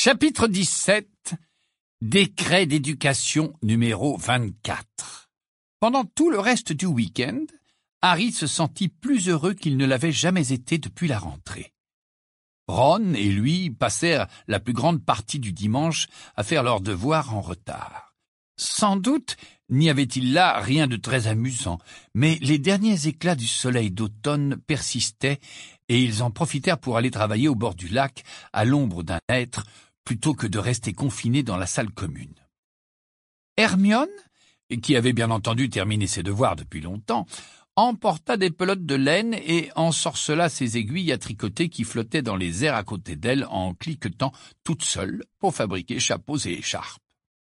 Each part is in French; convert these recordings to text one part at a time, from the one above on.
Chapitre 17. Décret d'éducation numéro 24. Pendant tout le reste du week-end, Harry se sentit plus heureux qu'il ne l'avait jamais été depuis la rentrée. Ron et lui passèrent la plus grande partie du dimanche à faire leurs devoirs en retard. Sans doute n'y avait-il là rien de très amusant, mais les derniers éclats du soleil d'automne persistaient et ils en profitèrent pour aller travailler au bord du lac, à l'ombre d'un hêtre, plutôt que de rester confinés dans la salle commune. Hermione, qui avait bien entendu terminé ses devoirs depuis longtemps, emporta des pelotes de laine et ensorcela ses aiguilles à tricoter qui flottaient dans les airs à côté d'elle en cliquetant toute seule pour fabriquer chapeaux et écharpes.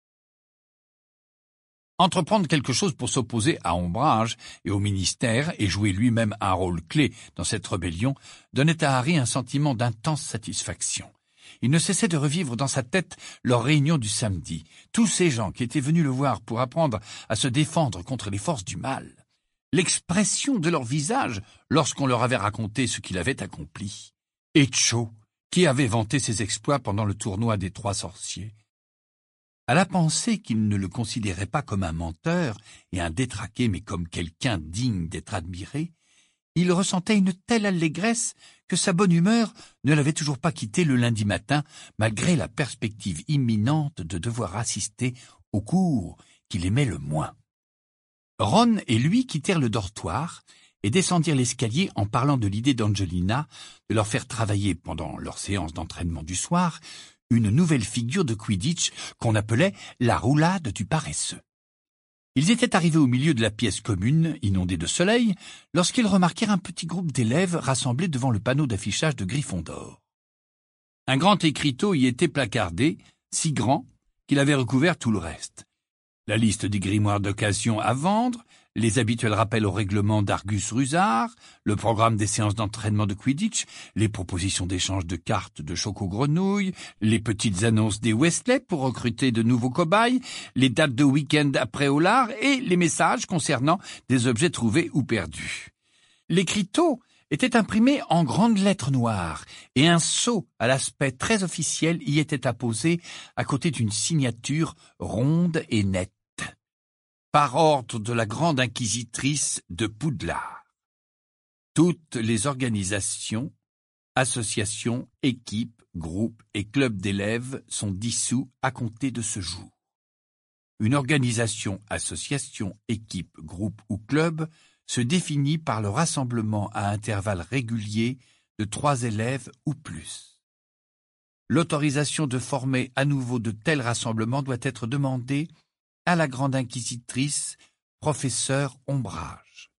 Entreprendre quelque chose pour s'opposer à Ombrage et au ministère et jouer lui-même un rôle clé dans cette rébellion donnait à Harry un sentiment d'intense satisfaction. Il ne cessait de revivre dans sa tête leur réunion du samedi, tous ces gens qui étaient venus le voir pour apprendre à se défendre contre les forces du mal, l'expression de leur visage lorsqu'on leur avait raconté ce qu'il avait accompli, et Cho, qui avait vanté ses exploits pendant le tournoi des 3 sorciers. À la pensée qu'il ne le considérait pas comme un menteur et un détraqué, mais comme quelqu'un digne d'être admiré, il ressentait une telle allégresse que sa bonne humeur ne l'avait toujours pas quitté le lundi matin, malgré la perspective imminente de devoir assister au cours qu'il aimait le moins. Ron et lui quittèrent le dortoir et descendirent l'escalier en parlant de l'idée d'Angelina de leur faire travailler pendant leur séance d'entraînement du soir une nouvelle figure de Quidditch qu'on appelait la roulade du paresseux. Ils étaient arrivés au milieu de la pièce commune, inondée de soleil, lorsqu'ils remarquèrent un petit groupe d'élèves rassemblés devant le panneau d'affichage de Gryffondor. Un grand écriteau y était placardé, si grand qu'il avait recouvert tout le reste. La liste des grimoires d'occasion à vendre, les habituels rappels au règlement d'Argus Rusard, le programme des séances d'entraînement de Quidditch, les propositions d'échange de cartes de Choco-Grenouille, les petites annonces des Weasley pour recruter de nouveaux cobayes, les dates de week-end après Hollard et les messages concernant des objets trouvés ou perdus. L'écriteau était imprimé en grandes lettres noires et un sceau à l'aspect très officiel y était apposé à côté d'une signature ronde et nette. Par ordre de la grande inquisitrice de Poudlard. Toutes les organisations, associations, équipes, groupes et clubs d'élèves sont dissous à compter de ce jour. Une organisation, association, équipe, groupe ou club se définit par le rassemblement à intervalles réguliers de 3 élèves ou plus. L'autorisation de former à nouveau de tels rassemblements doit être demandée à la grande inquisitrice, professeur Ombrage.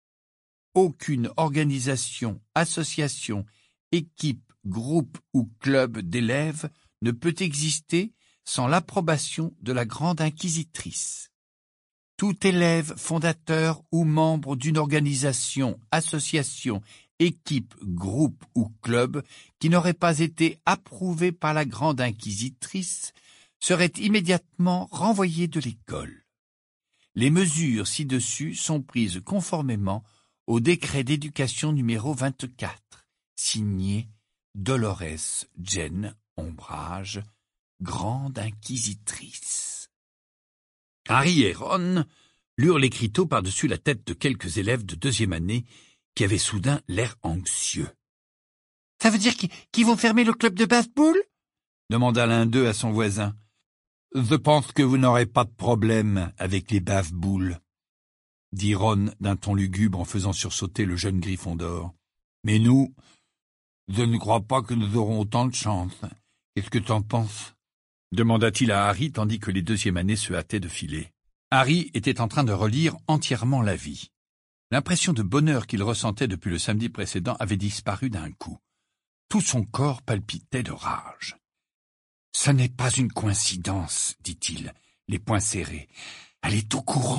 Aucune organisation, association, équipe, groupe ou club d'élèves ne peut exister sans l'approbation de la grande inquisitrice. Tout élève fondateur ou membre d'une organisation, association, équipe, groupe ou club qui n'aurait pas été approuvé par la grande inquisitrice serait immédiatement renvoyé de l'école. Les mesures ci-dessus sont prises conformément au décret d'éducation numéro 24, signé Dolores Jane Ombrage, grande inquisitrice. Harry et Ron lurent l'écriteau par-dessus la tête de quelques élèves de 2e année qui avaient soudain l'air anxieux. « Ça veut dire qu'ils vont fermer le club de baseball ?» demanda l'un d'eux à son voisin. « Je pense que vous n'aurez pas de problème avec les bave-boules, » dit Ron d'un ton lugubre en faisant sursauter le jeune Gryffondor. « Mais nous, je ne crois pas que nous aurons autant de chance. Qu'est-ce que t'en penses ?» demanda-t-il à Harry tandis que les 2e années se hâtaient de filer. Harry était en train de relire entièrement la vie. L'impression de bonheur qu'il ressentait depuis le samedi précédent avait disparu d'un coup. Tout son corps palpitait de rage. « Ce n'est pas une coïncidence, dit-il, les poings serrés. Elle est au courant. »«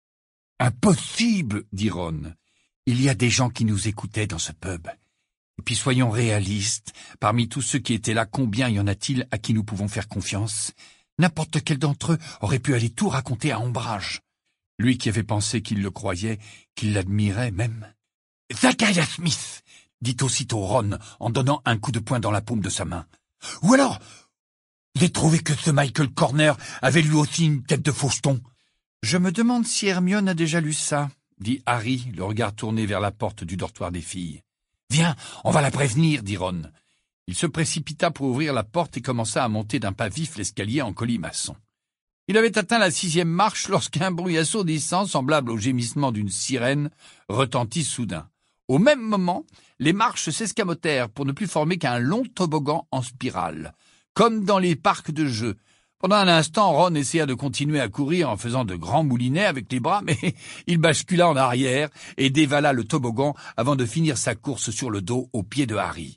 Impossible, dit Ron. Il y a des gens qui nous écoutaient dans ce pub. Et puis soyons réalistes, parmi tous ceux qui étaient là, combien y en a-t-il à qui nous pouvons faire confiance? N'importe quel d'entre eux aurait pu aller tout raconter à Ombrage. Lui qui avait pensé qu'il le croyait, qu'il l'admirait même. « Zacharias Smith !» dit aussitôt Ron en donnant un coup de poing dans la paume de sa main. « Ou alors J'ai trouvé que ce Michael Corner avait lui aussi une tête de faucheton. » Je me demande si Hermione a déjà lu ça, dit Harry, le regard tourné vers la porte du dortoir des filles. « Viens, on va la prévenir, » dit Ron. Il se précipita pour ouvrir la porte et commença à monter d'un pas vif l'escalier en colimaçon. Il avait atteint la 6e marche lorsqu'un bruit assourdissant, semblable au gémissement d'une sirène, retentit soudain. Au même moment, les marches s'escamotèrent pour ne plus former qu'un long toboggan en spirale, comme dans les parcs de jeux. Pendant un instant, Ron essaya de continuer à courir en faisant de grands moulinets avec les bras, mais il bascula en arrière et dévala le toboggan avant de finir sa course sur le dos aux pieds de Harry.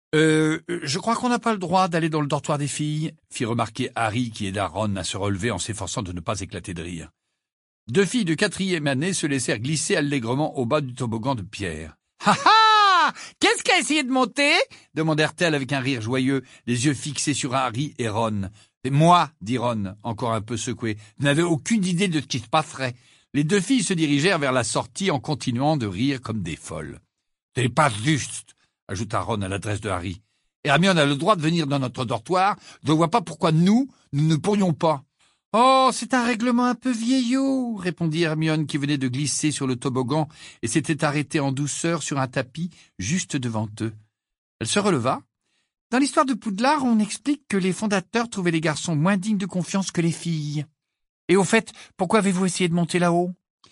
Je crois qu'on n'a pas le droit d'aller dans le dortoir des filles, fit remarquer Harry qui aida Ron à se relever en s'efforçant de ne pas éclater de rire. 2 filles de 4e année se laissèrent glisser allègrement au bas du toboggan de pierre. « Ha ha! Qu'est-ce qu'a essayé de monter ?» demandèrent-elles avec un rire joyeux, les yeux fixés sur Harry et Ron. « Moi, » dit Ron, encore un peu secoué, « je n'avais aucune idée de ce qui se passerait. » Les 2 filles se dirigèrent vers la sortie en continuant de rire comme des folles. « C'est pas juste !» ajouta Ron à l'adresse de Harry. « Hermione a le droit de venir dans notre dortoir. Je ne vois pas pourquoi nous ne pourrions pas. »« Oh, c'est un règlement un peu vieillot !» répondit Hermione qui venait de glisser sur le toboggan et s'était arrêtée en douceur sur un tapis juste devant eux. Elle se releva. « Dans l'histoire de Poudlard, on explique que les fondateurs trouvaient les garçons moins dignes de confiance que les filles. Et au fait, pourquoi avez-vous essayé de monter là-haut ?»«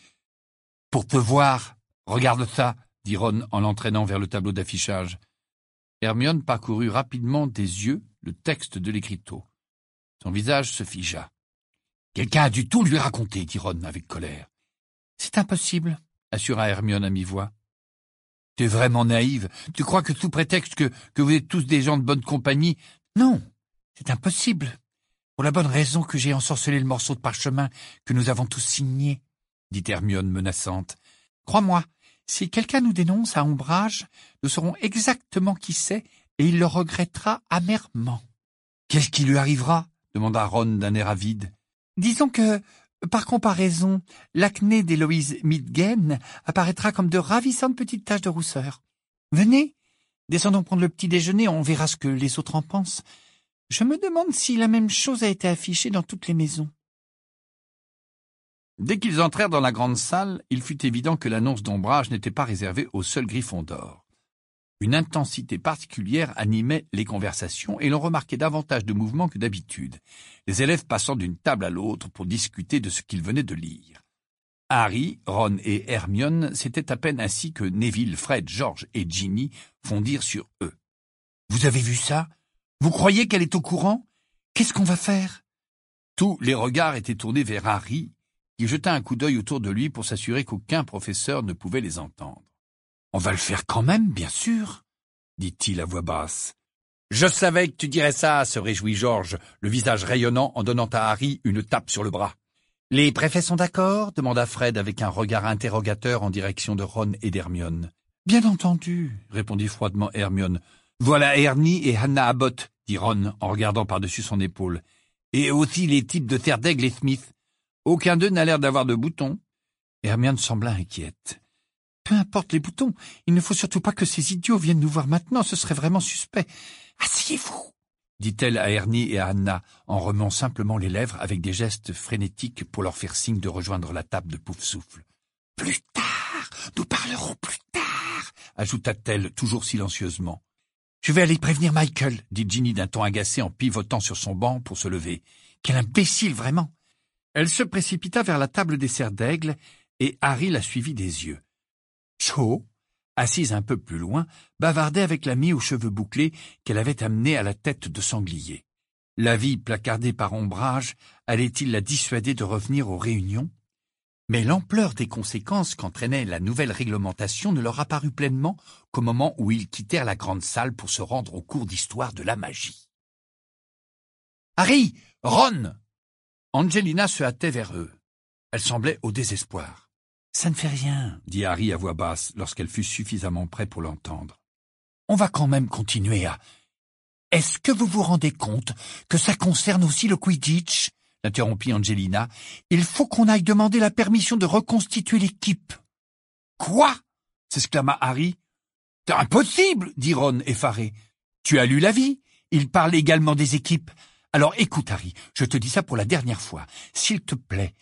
Pour te voir. Regarde ça !» dit Ron en l'entraînant vers le tableau d'affichage. Hermione parcourut rapidement des yeux le texte de l'écriteau. Son visage se figea. « Quelqu'un a dû tout lui raconter, » dit Ron avec colère. « C'est impossible, » assura Hermione à mi-voix. « Tu es vraiment naïve. Tu crois que sous prétexte que vous êtes tous des gens de bonne compagnie... » « Non, c'est impossible. Pour la bonne raison que j'ai ensorcelé le morceau de parchemin que nous avons tous signé, » dit Hermione menaçante. « Crois-moi, si quelqu'un nous dénonce à Ombrage, nous saurons exactement qui c'est et il le regrettera amèrement. »« Qu'est-ce qui lui arrivera ?» demanda Ron d'un air avide. « Disons que, par comparaison, l'acné d'Héloïse Midgen apparaîtra comme de ravissantes petites taches de rousseur. Venez, descendons prendre le petit déjeuner, on verra ce que les autres en pensent. Je me demande si la même chose a été affichée dans toutes les maisons. » Dès qu'ils entrèrent dans la grande salle, il fut évident que l'annonce d'Ombrage n'était pas réservée au seul Gryffondor. Une intensité particulière animait les conversations et l'on remarquait davantage de mouvements que d'habitude, les élèves passant d'une table à l'autre pour discuter de ce qu'ils venaient de lire. Harry, Ron et Hermione s'étaient à peine assis que Neville, Fred, George et Ginny fondirent sur eux. « Vous avez vu ça? Vous croyez qu'elle est au courant? Qu'est-ce qu'on va faire ?» Tous les regards étaient tournés vers Harry, qui jeta un coup d'œil autour de lui pour s'assurer qu'aucun professeur ne pouvait les entendre. « On va le faire quand même, bien sûr, » dit-il à voix basse. « Je savais que tu dirais ça, » se réjouit George, le visage rayonnant en donnant à Harry une tape sur le bras. « Les préfets sont d'accord ?» demanda Fred avec un regard interrogateur en direction de Ron et d'Hermione. « Bien entendu, » répondit froidement Hermione. « Voilà Ernie et Hannah Abbott, » dit Ron en regardant par-dessus son épaule. « Et aussi les types de Terre d'Aigle et Smith. Aucun d'eux n'a l'air d'avoir de boutons. » Hermione sembla inquiète. « Peu importe les boutons, il ne faut surtout pas que ces idiots viennent nous voir maintenant, ce serait vraiment suspect. Asseyez-vous » dit-elle à Ernie et à Hannah, en remuant simplement les lèvres avec des gestes frénétiques pour leur faire signe de rejoindre la table de Poufsouffle. « Plus tard, nous parlerons plus tard » ajouta-t-elle, toujours silencieusement. « Je vais aller prévenir Michael » dit Ginny d'un ton agacé en pivotant sur son banc pour se lever. « Quel imbécile, vraiment !» Elle se précipita vers la table des serres d'aigle et Harry la suivit des yeux. Cho, assise un peu plus loin, bavardait avec l'ami aux cheveux bouclés qu'elle avait amené à la tête de sanglier. L'avis placardé par Ombrage allait-il la dissuader de revenir aux réunions? Mais l'ampleur des conséquences qu'entraînait la nouvelle réglementation ne leur apparut pleinement qu'au moment où ils quittèrent la grande salle pour se rendre au cours d'histoire de la magie. « Harry! Ron !» Angelina se hâtait vers eux. Elle semblait au désespoir. « Ça ne fait rien, » dit Harry à voix basse lorsqu'elle fut suffisamment près pour l'entendre. « On va quand même continuer à... »« Est-ce que vous vous rendez compte que ça concerne aussi le Quidditch ?» l'interrompit Angelina. « Il faut qu'on aille demander la permission de reconstituer l'équipe. »« Quoi ?» s'exclama Harry. « C'est impossible » dit Ron effaré. « Tu as lu l'avis. Il parle également des équipes. Alors écoute, Harry, je te dis ça pour la dernière fois. S'il te plaît,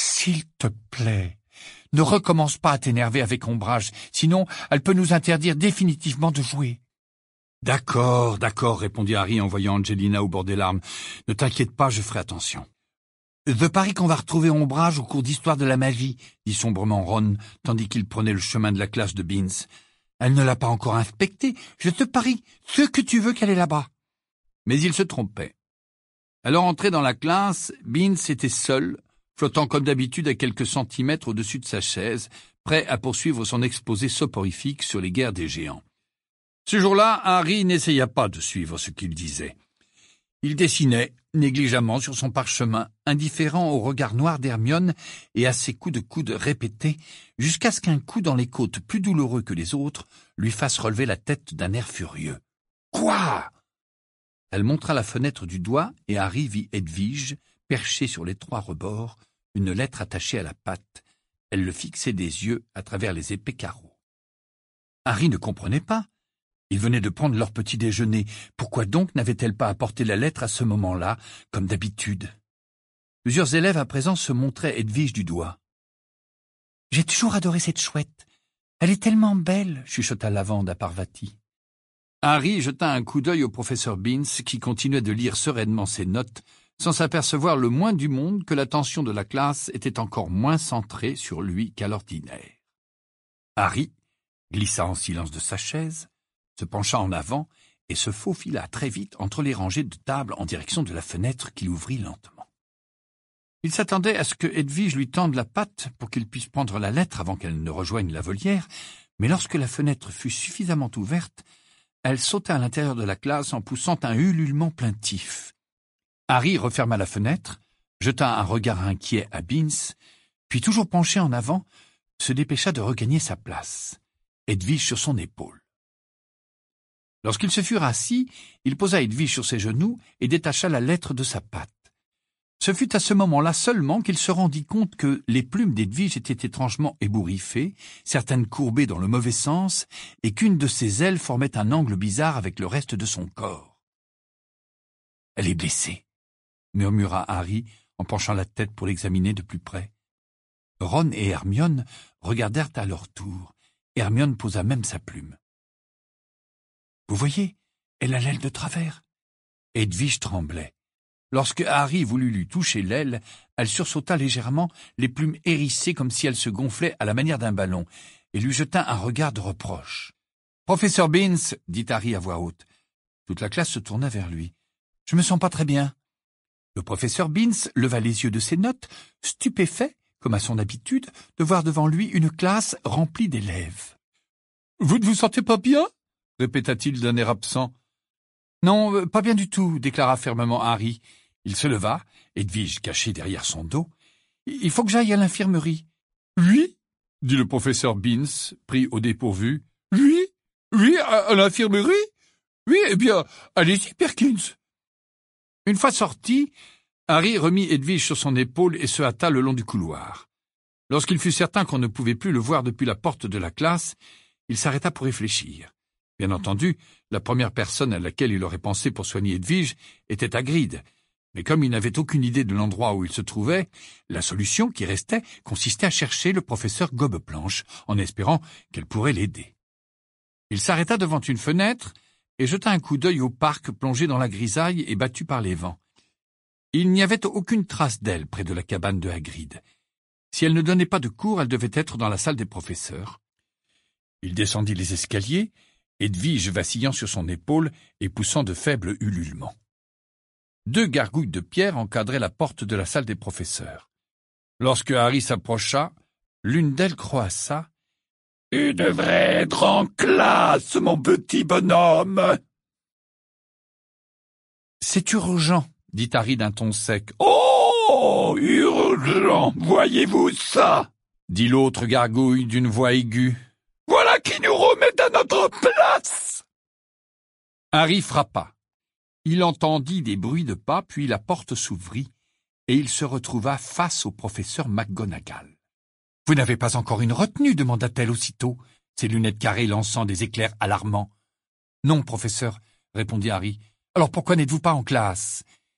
ne recommence pas à t'énerver avec Ombrage, sinon elle peut nous interdire définitivement de jouer. D'accord, répondit Harry en voyant Angelina au bord des larmes. Ne t'inquiète pas, je ferai attention. Je parie qu'on va retrouver Ombrage au cours d'histoire de la magie, dit sombrement Ron, tandis qu'il prenait le chemin de la classe de Beans. Elle ne l'a pas encore inspecté, je te parie, ce que tu veux qu'elle est là-bas. Mais il se trompait. Alors entré dans la classe, Beans était seul, flottant comme d'habitude à quelques centimètres au-dessus de sa chaise, prêt à poursuivre son exposé soporifique sur les guerres des géants. Ce jour-là, Harry n'essaya pas de suivre ce qu'il disait. Il dessinait, négligemment sur son parchemin, indifférent au regard noir d'Hermione et à ses coups de coude répétés, jusqu'à ce qu'un coup dans les côtes plus douloureux que les autres lui fasse relever la tête d'un air furieux. « Quoi ?» Elle montra la fenêtre du doigt et Harry vit Edwige, perchée sur les 3 rebords, une lettre attachée à la patte. Elle le fixait des yeux à travers les épais carreaux. Harry ne comprenait pas. Ils venaient de prendre leur petit déjeuner. Pourquoi donc n'avait-elle pas apporté la lettre à ce moment-là, comme d'habitude? Plusieurs élèves à présent se montraient Edwige du doigt. « J'ai toujours adoré cette chouette. Elle est tellement belle, » chuchota Lavande à Parvati. Harry jeta un coup d'œil au professeur Beans, qui continuait de lire sereinement ses notes, sans s'apercevoir le moins du monde que l'attention de la classe était encore moins centrée sur lui qu'à l'ordinaire. Harry glissa en silence de sa chaise, se pencha en avant et se faufila très vite entre les rangées de tables en direction de la fenêtre qu'il ouvrit lentement. Il s'attendait à ce que Edwige lui tende la patte pour qu'il puisse prendre la lettre avant qu'elle ne rejoigne la volière, mais lorsque la fenêtre fut suffisamment ouverte, elle sauta à l'intérieur de la classe en poussant un ululement plaintif. Harry referma la fenêtre, jeta un regard inquiet à Beans, puis toujours penché en avant, se dépêcha de regagner sa place, Edwige sur son épaule. Lorsqu'ils se furent assis, il posa Edwige sur ses genoux et détacha la lettre de sa patte. Ce fut à ce moment-là seulement qu'il se rendit compte que les plumes d'Edwige étaient étrangement ébouriffées, certaines courbées dans le mauvais sens, et qu'une de ses ailes formait un angle bizarre avec le reste de son corps. « Elle est blessée », murmura Harry en penchant la tête pour l'examiner de plus près. Ron et Hermione regardèrent à leur tour. Hermione posa même sa plume. « Vous voyez, elle a l'aile de travers. » Edwige tremblait. Lorsque Harry voulut lui toucher l'aile, elle sursauta légèrement, les plumes hérissées comme si elle se gonflait à la manière d'un ballon, et lui jeta un regard de reproche. « Professeur Beans, » dit Harry à voix haute. Toute la classe se tourna vers lui. « Je me sens pas très bien. » Le professeur Beans leva les yeux de ses notes, stupéfait, comme à son habitude, de voir devant lui une classe remplie d'élèves. « Vous ne vous sentez pas bien ?» répéta-t-il d'un air absent. « Non, pas bien du tout, » déclara fermement Harry. Il se leva, Edwige cachée derrière son dos. « Il faut que j'aille à l'infirmerie. »« Oui ?» dit le professeur Beans, pris au dépourvu. « Oui, à l'infirmerie ? Oui, eh bien, allez-y, Perkins. » Une fois sorti, Harry remit Edwige sur son épaule et se hâta le long du couloir. Lorsqu'il fut certain qu'on ne pouvait plus le voir depuis la porte de la classe, il s'arrêta pour réfléchir. Bien entendu, la première personne à laquelle il aurait pensé pour soigner Edwige était Hagrid, mais comme il n'avait aucune idée de l'endroit où il se trouvait, la solution qui restait consistait à chercher le professeur Gobeplanche, en espérant qu'elle pourrait l'aider. Il s'arrêta devant une fenêtre et jeta un coup d'œil au parc plongé dans la grisaille et battu par les vents. Il n'y avait aucune trace d'elle près de la cabane de Hagrid. Si elle ne donnait pas de cours, elle devait être dans la salle des professeurs. Il descendit les escaliers, Edwige vacillant sur son épaule et poussant de faibles ululements. 2 gargouilles de pierre encadraient la porte de la salle des professeurs. Lorsque Harry s'approcha, l'une d'elles croassa. « Tu devrais être en classe, mon petit bonhomme !»« C'est urgent, » dit Harry d'un ton sec. « Oh, urgent, voyez-vous ça ?» dit l'autre gargouille d'une voix aiguë. « Voilà qui nous remet à notre place !» Harry frappa. Il entendit des bruits de pas, puis la porte s'ouvrit, et il se retrouva face au professeur McGonagall. « Vous n'avez pas encore une retenue ?» demanda-t-elle aussitôt, ses lunettes carrées lançant des éclairs alarmants. « Non, professeur, » répondit Harry. « Alors pourquoi n'êtes-vous pas en classe ?»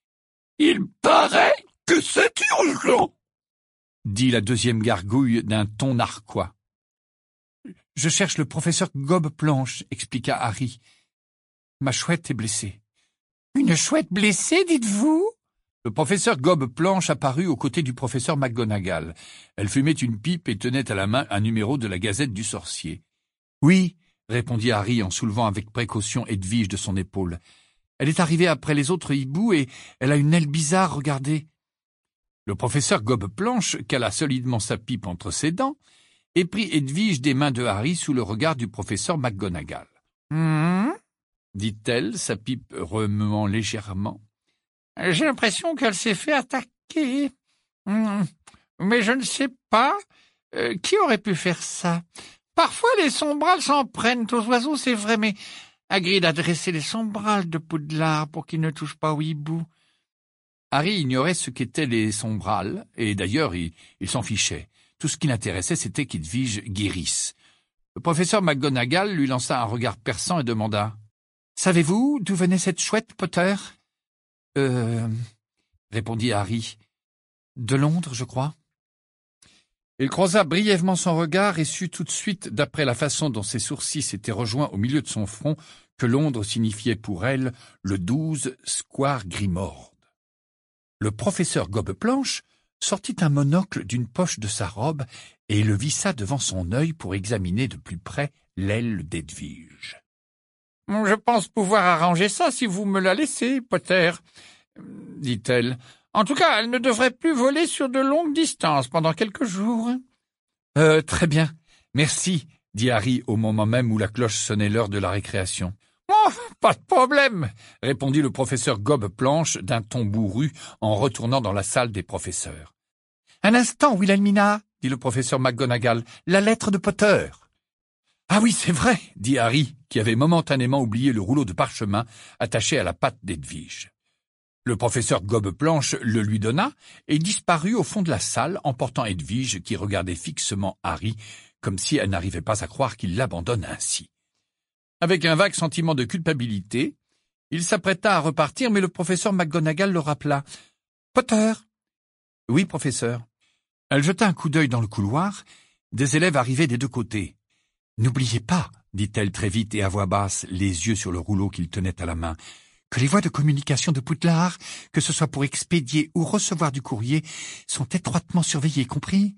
Il paraît que c'est urgent, dit la deuxième gargouille d'un ton narquois. Je cherche le professeur Gobe-Planche, expliqua Harry. Ma chouette est blessée. Une chouette blessée, dites-vous? Le professeur Gobe-Planche apparut aux côtés du professeur McGonagall. Elle fumait une pipe et tenait à la main un numéro de la Gazette du Sorcier. Oui, répondit Harry en soulevant avec précaution Edwige de son épaule. Elle est arrivée après les autres hiboux et elle a une aile bizarre, regardez. Le professeur Gobe-Planche cala solidement sa pipe entre ses dents et prit Edwige des mains de Harry sous le regard du professeur McGonagall. Dit-elle, sa pipe remuant légèrement. J'ai l'impression qu'elle s'est fait attaquer. Mais je ne sais pas qui aurait pu faire ça. Parfois les sombrales s'en prennent aux oiseaux, c'est vrai, mais Hagrid a dressé les sombrales de Poudlard pour qu'ils ne touchent pas au hibou. Harry ignorait ce qu'étaient les sombrales, et d'ailleurs il s'en fichait. Tout ce qui l'intéressait, c'était qu'Edwige guérisse. Le professeur McGonagall lui lança un regard perçant et demanda « Savez-vous d'où venait cette chouette, Potter ?» répondit Harry. « De Londres, je crois. » Il croisa brièvement son regard et sut tout de suite, d'après la façon dont ses sourcils s'étaient rejoints au milieu de son front, que Londres signifiait pour elle le 12 Square Grimord. Le professeur Gobe-Planche sortit un monocle d'une poche de sa robe et le vissa devant son œil pour examiner de plus près l'aile d'Edwige. « Je pense pouvoir arranger ça si vous me la laissez, Potter, » dit-elle. « En tout cas, elle ne devrait plus voler sur de longues distances pendant quelques jours. »« Très bien, merci, » dit Harry au moment même où la cloche sonnait l'heure de la récréation. « Oh, pas de problème, » répondit le professeur Gobe-Planche d'un ton bourru en retournant dans la salle des professeurs. « Un instant, Wilhelmina, » dit le professeur McGonagall, « la lettre de Potter. »« Ah oui, c'est vrai, » dit Harry, qui avait momentanément oublié le rouleau de parchemin attaché à la patte d'Edwige. Le professeur Gobe-Planche le lui donna et disparut au fond de la salle, emportant Edwige qui regardait fixement Harry, comme si elle n'arrivait pas à croire qu'il l'abandonne ainsi. Avec un vague sentiment de culpabilité, il s'apprêta à repartir, mais le professeur McGonagall le rappela. « Potter !»« Oui, professeur. » Elle jeta un coup d'œil dans le couloir. Des élèves arrivaient des deux côtés. « N'oubliez pas, » dit-elle très vite et à voix basse, les yeux sur le rouleau qu'il tenait à la main, que les voies de communication de Poudlard, que ce soit pour expédier ou recevoir du courrier, sont étroitement surveillées, compris?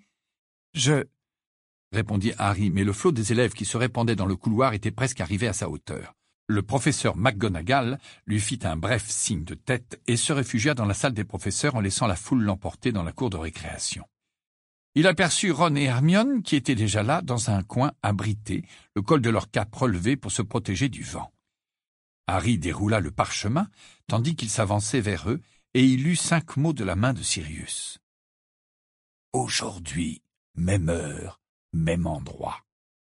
Répondit Harry, mais le flot des élèves qui se répandaient dans le couloir était presque arrivé à sa hauteur. Le professeur McGonagall lui fit un bref signe de tête et se réfugia dans la salle des professeurs en laissant la foule l'emporter dans la cour de récréation. Il aperçut Ron et Hermione qui étaient déjà là, dans un coin abrité, le col de leur cape relevé pour se protéger du vent. Harry déroula le parchemin, tandis qu'il s'avançait vers eux, et il lut 5 mots de la main de Sirius. « Aujourd'hui, même heure, même endroit. »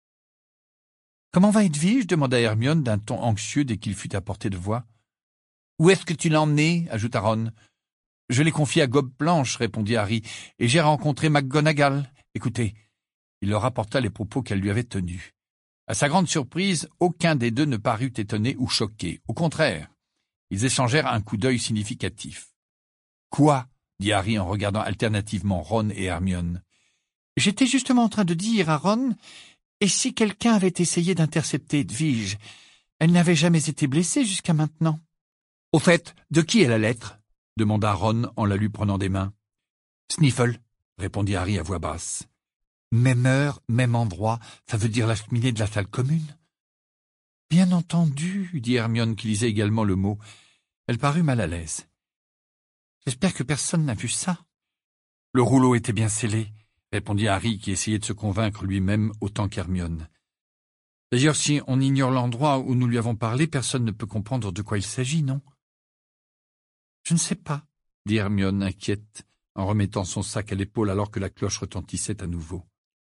« Comment va Edwige ?» demanda Hermione d'un ton anxieux dès qu'il fut à portée de voix. « Où est-ce que tu l'as emmenée ?» ajouta Ron. « Je l'ai confiée à Gobe-Planche, » répondit Harry, « et j'ai rencontré McGonagall. Écoutez. » Il leur rapporta les propos qu'elle lui avait tenus. À sa grande surprise, aucun des deux ne parut étonné ou choqué. Au contraire, ils échangèrent un coup d'œil significatif. « Quoi ?» dit Harry en regardant alternativement Ron et Hermione. « J'étais justement en train de dire à Ron, et si quelqu'un avait essayé d'intercepter Edwige, elle n'avait jamais été blessée jusqu'à maintenant. »« Au fait, de qui est la lettre ?» demanda Ron en la lui prenant des mains. « Sniffle, » répondit Harry à voix basse. « Même heure, même endroit, ça veut dire la cheminée de la salle commune. »« Bien entendu, » dit Hermione qui lisait également le mot. Elle parut mal à l'aise. « J'espère que personne n'a vu ça. »« Le rouleau était bien scellé, » répondit Harry qui essayait de se convaincre lui-même autant qu'Hermione. « D'ailleurs, si on ignore l'endroit où nous lui avons parlé, personne ne peut comprendre de quoi il s'agit, non ?»« Je ne sais pas, » dit Hermione inquiète, en remettant son sac à l'épaule alors que la cloche retentissait à nouveau.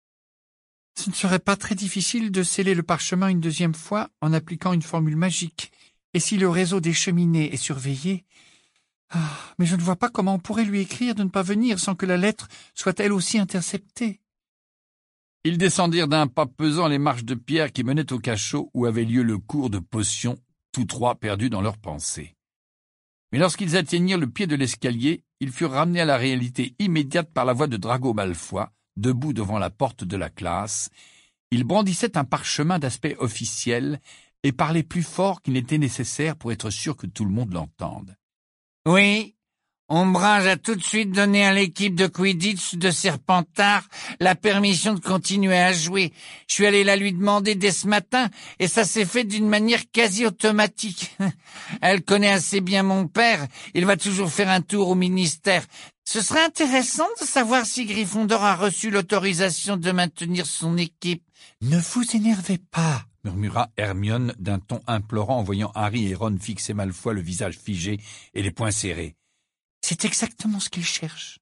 « Ce ne serait pas très difficile de sceller le parchemin une deuxième fois en appliquant une formule magique, et si le réseau des cheminées est surveillé... Ah, mais je ne vois pas comment on pourrait lui écrire de ne pas venir sans que la lettre soit elle aussi interceptée. » Ils descendirent d'un pas pesant les marches de pierre qui menaient au cachot où avait lieu le cours de potions, tous trois perdus dans leurs pensées. Mais lorsqu'ils atteignirent le pied de l'escalier, ils furent ramenés à la réalité immédiate par la voix de Drago Malfoy, debout devant la porte de la classe. Il brandissait un parchemin d'aspect officiel et parlait plus fort qu'il n'était nécessaire pour être sûr que tout le monde l'entende. « Oui, Ombrage a tout de suite donné à l'équipe de Quidditch de Serpentard la permission de continuer à jouer. Je suis allé la lui demander dès ce matin et ça s'est fait d'une manière quasi automatique. Elle connaît assez bien mon père, il va toujours faire un tour au ministère. Ce serait intéressant de savoir si Gryffondor a reçu l'autorisation de maintenir son équipe. »« Ne vous énervez pas, » murmura Hermione d'un ton implorant en voyant Harry et Ron fixer Malfoy le visage figé et les poings serrés. C'est exactement ce qu'il cherche.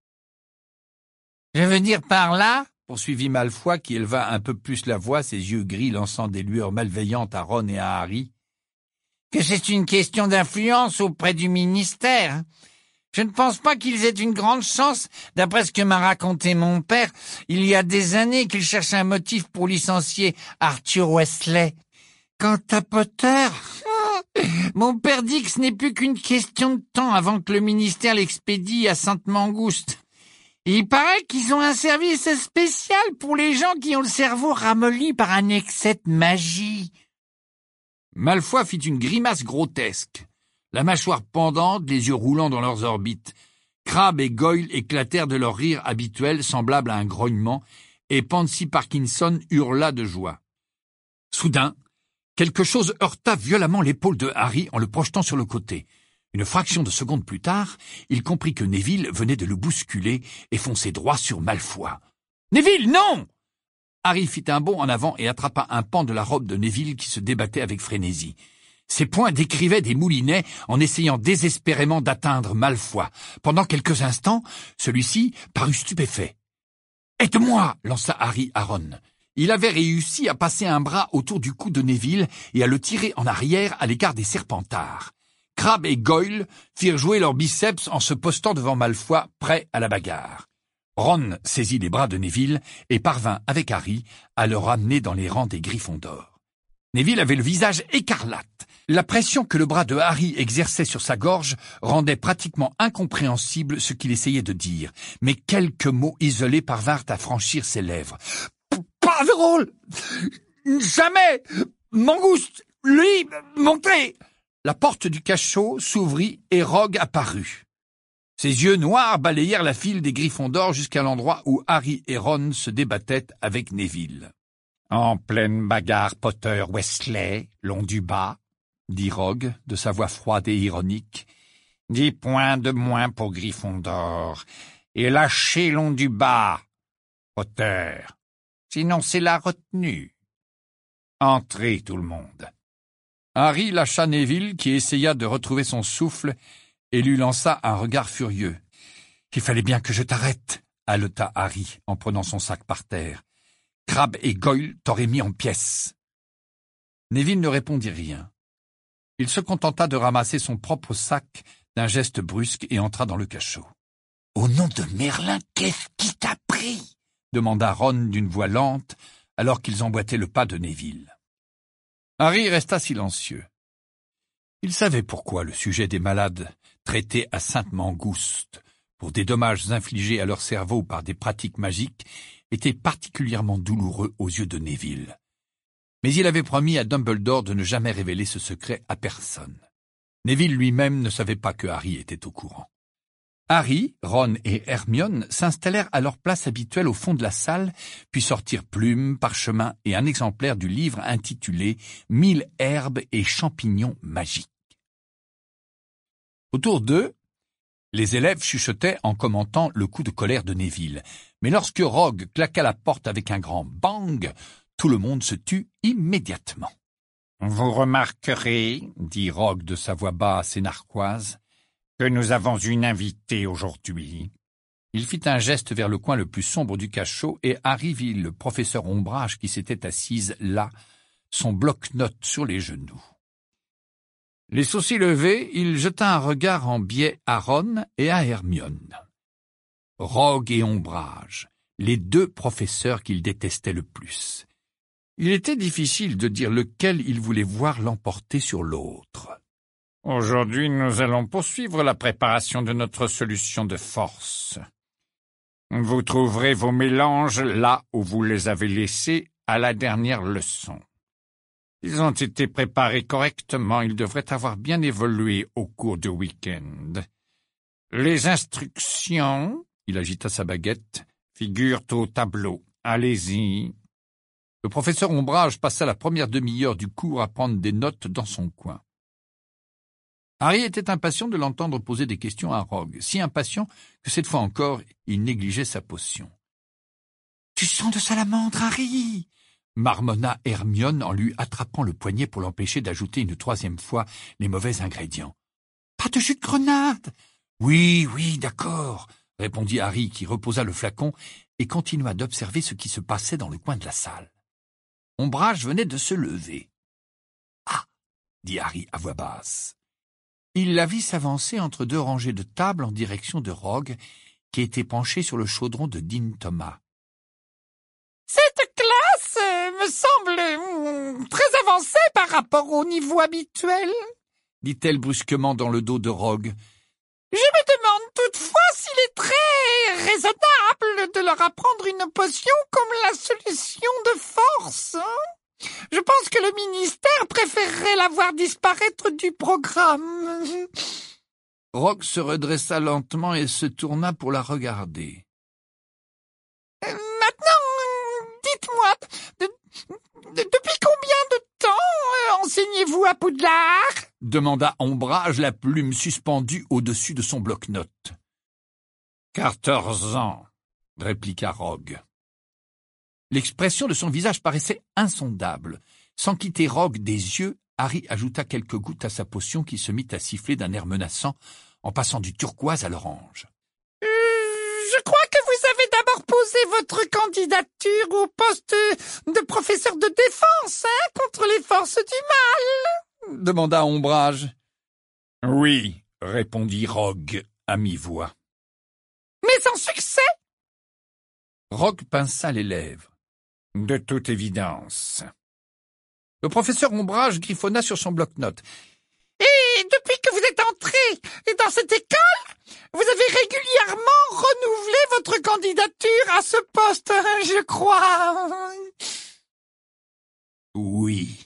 Je veux dire par là, poursuivit Malfoy qui éleva un peu plus la voix, ses yeux gris lançant des lueurs malveillantes à Ron et à Harry, que c'est une question d'influence auprès du ministère. Je ne pense pas qu'ils aient une grande chance, d'après ce que m'a raconté mon père. Il y a des années qu'il cherche un motif pour licencier Arthur Weasley. Quant à Potter... Mon père dit que ce n'est plus qu'une question de temps avant que le ministère l'expédie à Sainte-Mangouste. Il paraît qu'ils ont un service spécial pour les gens qui ont le cerveau ramolli par un excès de magie. Malfoy fit une grimace grotesque, la mâchoire pendante, les yeux roulants dans leurs orbites. Crabbe et Goyle éclatèrent de leur rire habituel, semblable à un grognement, et Pansy Parkinson hurla de joie. Soudain, quelque chose heurta violemment l'épaule de Harry en le projetant sur le côté. Une fraction de seconde plus tard, il comprit que Neville venait de le bousculer et fonçait droit sur Malfoy. « Neville, non !» Harry fit un bond en avant et attrapa un pan de la robe de Neville qui se débattait avec frénésie. Ses poings décrivaient des moulinets en essayant désespérément d'atteindre Malfoy. Pendant quelques instants, celui-ci parut stupéfait. « Aide-moi !» lança Harry à Ron. Il avait réussi à passer un bras autour du cou de Neville et à le tirer en arrière à l'écart des Serpentards. Crabbe et Goyle firent jouer leurs biceps en se postant devant Malfoy, prêts à la bagarre. Ron saisit les bras de Neville et parvint, avec Harry, à le ramener dans les rangs des Gryffondors. Neville avait le visage écarlate. La pression que le bras de Harry exerçait sur sa gorge rendait pratiquement incompréhensible ce qu'il essayait de dire, mais quelques mots isolés parvinrent à franchir ses lèvres. Pas drôle! Jamais! Mangouste! Lui! Montez! La porte du cachot s'ouvrit et Rogue apparut. Ses yeux noirs balayèrent la file des Gryffondors jusqu'à l'endroit où Harry et Ron se débattaient avec Neville. « En pleine bagarre Potter-Weasley, long du bas, » dit Rogue de sa voix froide et ironique. « 10 points de moins pour Gryffondor. Et lâchez long du bas, Potter. Sinon c'est la retenue. Entrez tout le monde. » Harry lâcha Neville qui essaya de retrouver son souffle et lui lança un regard furieux. « Il fallait bien que je t'arrête, » haleta Harry en prenant son sac par terre. « Crabbe et Goyle t'auraient mis en pièces. » Neville ne répondit rien. Il se contenta de ramasser son propre sac d'un geste brusque et entra dans le cachot. « Au nom de Merlin, qu'est-ce qui t'a pris ?» demanda Ron d'une voix lente alors qu'ils emboîtaient le pas de Neville. Harry resta silencieux. Il savait pourquoi le sujet des malades traités à Sainte-Mangouste pour des dommages infligés à leur cerveau par des pratiques magiques était particulièrement douloureux aux yeux de Neville. Mais il avait promis à Dumbledore de ne jamais révéler ce secret à personne. Neville lui-même ne savait pas que Harry était au courant. Harry, Ron et Hermione s'installèrent à leur place habituelle au fond de la salle, puis sortirent plumes, parchemins et un exemplaire du livre intitulé « 1000 herbes et champignons magiques ». Autour d'eux, les élèves chuchotaient en commentant le coup de colère de Neville. Mais lorsque Rogue claqua la porte avec un grand bang, tout le monde se tut immédiatement. « Vous remarquerez, dit Rogue de sa voix basse et narquoise, que nous avons une invitée aujourd'hui. » Il fit un geste vers le coin le plus sombre du cachot et Harry vit le professeur Ombrage qui s'était assise là, son bloc-notes sur les genoux. Les sourcils levés, il jeta un regard en biais à Ron et à Hermione. Rogue et Ombrage, les 2 professeurs qu'il détestait le plus. Il était difficile de dire lequel il voulait voir l'emporter sur l'autre. Aujourd'hui, nous allons poursuivre la préparation de notre solution de force. Vous trouverez vos mélanges là où vous les avez laissés à la dernière leçon. Ils ont été préparés correctement, ils devraient avoir bien évolué au cours du week-end. Les instructions, il agita sa baguette, figurent au tableau. Allez-y. Le professeur Ombrage passa la première demi-heure du cours à prendre des notes dans son coin. Harry était impatient de l'entendre poser des questions à Rogue, si impatient que cette fois encore, il négligeait sa potion. « Tu sens de salamandre, Harry !» marmonna Hermione en lui attrapant le poignet pour l'empêcher d'ajouter une troisième fois les mauvais ingrédients. « Pas de jus de grenade !»« Oui, d'accord !» répondit Harry qui reposa le flacon et continua d'observer ce qui se passait dans le coin de la salle. Ombrage venait de se lever. « Ah !» dit Harry à voix basse. Il la vit s'avancer entre deux rangées de tables en direction de Rogue, qui était penché sur le chaudron de Dean Thomas. « Cette classe me semble très avancée par rapport au niveau habituel, » dit-elle brusquement dans le dos de Rogue. « Je me demande toutefois s'il est très raisonnable de leur apprendre une potion comme la solution de force. Je pense que le ministère préférerait la voir disparaître du programme. » Rogue se redressa lentement et se tourna pour la regarder. « Maintenant, dites-moi, depuis combien de temps enseignez-vous à Poudlard ?» demanda Ombrage, la plume suspendue au-dessus de son bloc-notes. « 14 ans, » répliqua Rogue. L'expression de son visage paraissait insondable. Sans quitter Rogue des yeux, Harry ajouta quelques gouttes à sa potion qui se mit à siffler d'un air menaçant en passant du turquoise à l'orange. « Je crois que vous avez d'abord posé votre candidature au poste de professeur de défense, contre les forces du mal ?» demanda Ombrage. « Oui, » répondit Rogue à mi-voix. « Mais sans succès ?» Rogue pinça les lèvres. « De toute évidence. » Le professeur Ombrage griffonna sur son bloc-notes. « Et depuis que vous êtes entré dans cette école, vous avez régulièrement renouvelé votre candidature à ce poste, je crois. »« Oui, »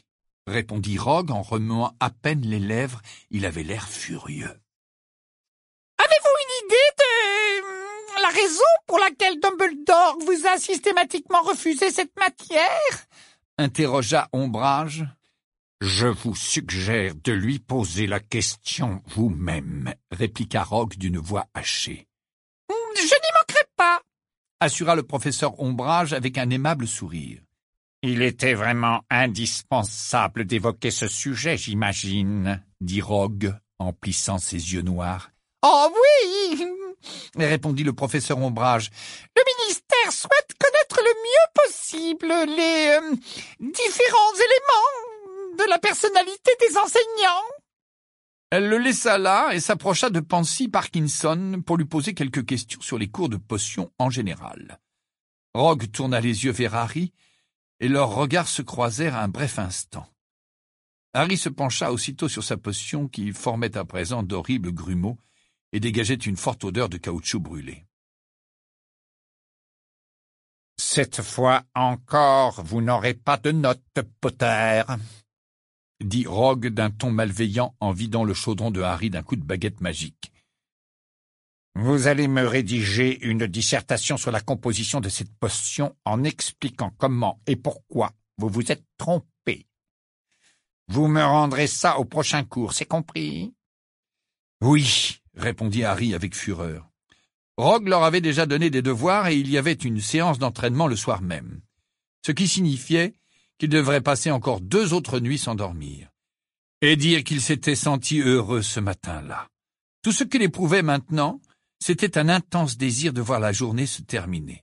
répondit Rogue en remuant à peine les lèvres. Il avait l'air furieux. « Avez-vous une idée de la raison pour laquelle Dumbledore vous a systématiquement refusé cette matière ?» interrogea Ombrage. « Je vous suggère de lui poser la question vous-même, » répliqua Rogue d'une voix hachée. « Je n'y manquerai pas, » assura le professeur Ombrage avec un aimable sourire. « Il était vraiment indispensable d'évoquer ce sujet, j'imagine, » dit Rogue en plissant ses yeux noirs. « Oh oui !» répondit le professeur Ombrage. « Le ministère souhaite connaître le mieux possible les différents éléments de la personnalité des enseignants. » Elle le laissa là et s'approcha de Pansy Parkinson pour lui poser quelques questions sur les cours de potions en général. Rogue tourna les yeux vers Harry et leurs regards se croisèrent un bref instant. Harry se pencha aussitôt sur sa potion qui formait à présent d'horribles grumeaux et dégageait une forte odeur de caoutchouc brûlé. « Cette fois encore, vous n'aurez pas de notes, Potter, » dit Rogue d'un ton malveillant en vidant le chaudron de Harry d'un coup de baguette magique. « Vous allez me rédiger une dissertation sur la composition de cette potion en expliquant comment et pourquoi vous vous êtes trompé. Vous me rendrez ça au prochain cours, c'est compris ? » « Oui, » répondit Harry avec fureur. Rogue leur avait déjà donné des devoirs et il y avait une séance d'entraînement le soir même, ce qui signifiait qu'il devrait passer encore 2 autres nuits sans dormir, et dire qu'il s'était senti heureux ce matin-là. Tout ce qu'il éprouvait maintenant, c'était un intense désir de voir la journée se terminer.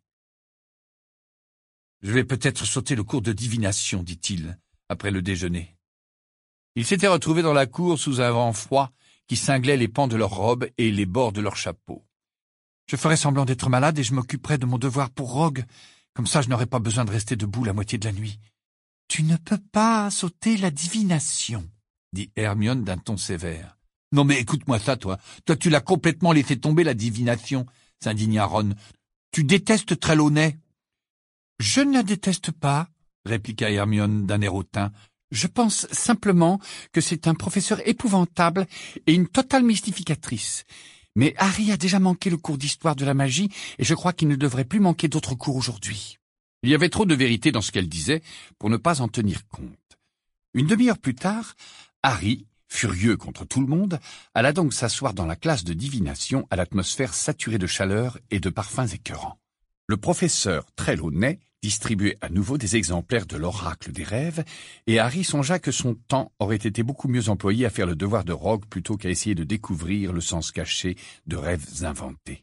« Je vais peut-être sauter le cours de divination, » dit-il, après le déjeuner. Il s'était retrouvé dans la cour sous un vent froid qui cinglait les pans de leurs robes et les bords de leurs chapeaux. « Je ferai semblant d'être malade et je m'occuperai de mon devoir pour Rogue. Comme ça, je n'aurai pas besoin de rester debout la moitié de la nuit. »« Tu ne peux pas sauter la divination, » dit Hermione d'un ton sévère. Non mais écoute-moi ça, toi. Toi, tu l'as complètement laissé tomber, la divination, s'indigna Ron. Tu détestes Trelawney. Je ne la déteste pas, répliqua Hermione d'un air hautain. Je pense simplement que c'est un professeur épouvantable et une totale mystificatrice. Mais Harry a déjà manqué le cours d'histoire de la magie et je crois qu'il ne devrait plus manquer d'autres cours aujourd'hui. Il y avait trop de vérité dans ce qu'elle disait pour ne pas en tenir compte. Une demi-heure plus tard, Harry, furieux contre tout le monde, alla donc s'asseoir dans la classe de divination à l'atmosphère saturée de chaleur et de parfums écœurants. Le professeur Trelawney distribuait à nouveau des exemplaires de l'oracle des rêves, et Harry songea que son temps aurait été beaucoup mieux employé à faire le devoir de Rogue plutôt qu'à essayer de découvrir le sens caché de rêves inventés.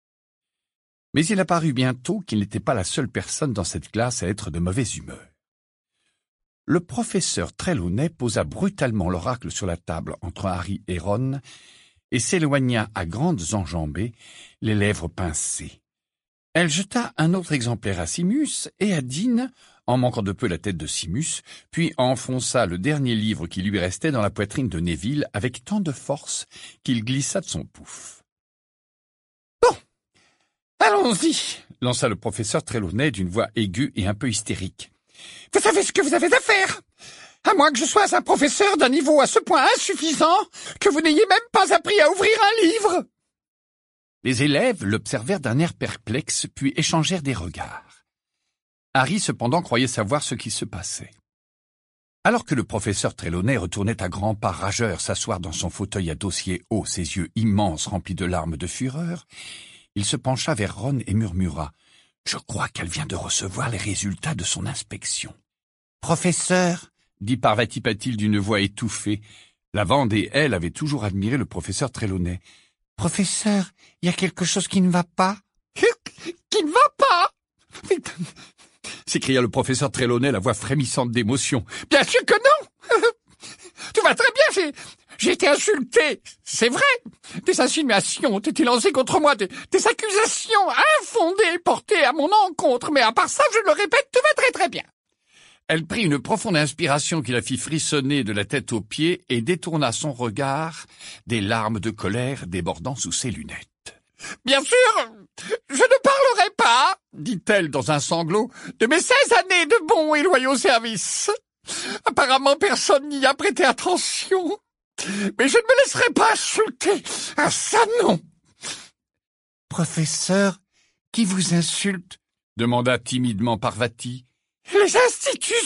Mais il apparut bientôt qu'il n'était pas la seule personne dans cette classe à être de mauvaise humeur. Le professeur Trelawney posa brutalement l'oracle sur la table entre Harry et Ron, et s'éloigna à grandes enjambées, les lèvres pincées. Elle jeta un autre exemplaire à Simus et à Dean, en manquant de peu la tête de Simus, puis enfonça le dernier livre qui lui restait dans la poitrine de Neville avec tant de force qu'il glissa de son pouf. « Bon, allons-y !» lança le professeur Trelawney d'une voix aiguë et un peu hystérique. « Vous savez ce que vous avez à faire, à moins que je sois un professeur d'un niveau à ce point insuffisant que vous n'ayez même pas appris à ouvrir un livre !» Les élèves l'observèrent d'un air perplexe, puis échangèrent des regards. Harry, cependant, croyait savoir ce qui se passait. Alors que le professeur Trelawney retournait à grands pas rageurs s'asseoir dans son fauteuil à dossier haut, ses yeux immenses remplis de larmes de fureur, il se pencha vers Ron et murmura « Je crois qu'elle vient de recevoir les résultats de son inspection. »« Professeur !» dit Parvati Patil d'une voix étouffée. Lavande et elle avaient toujours admiré le professeur Trelawney. « Professeur, il y a quelque chose qui ne va pas ?»« Qui ne va pas ?» s'écria le professeur Trelawney, la voix frémissante d'émotion. « Bien sûr que non. Tout va très bien, j'ai été insulté, c'est vrai. Des insinuations ont été lancées contre moi, des accusations infondées portées à mon encontre, mais à part ça, je le répète, tout va très très bien. » Elle prit une profonde inspiration qui la fit frissonner de la tête aux pieds et détourna son regard des larmes de colère débordant sous ses lunettes. « Bien sûr, je ne parlerai pas, dit-elle dans un sanglot, de mes 16 années de bons et loyaux services. Apparemment, personne n'y a prêté attention, mais je ne me laisserai pas insulter. Ah ça, non !»« Professeur, qui vous insulte ?» demanda timidement Parvati. « Les institutions !»